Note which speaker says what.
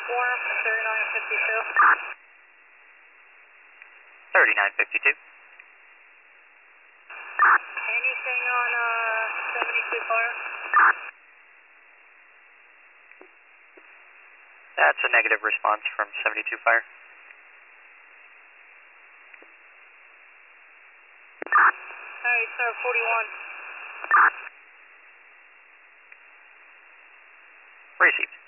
Speaker 1: Warm 3952.
Speaker 2: 3952.
Speaker 1: Anything on 72 fire?
Speaker 2: That's a negative response from 72 fire.
Speaker 1: Alright, sir, 41.
Speaker 2: Received.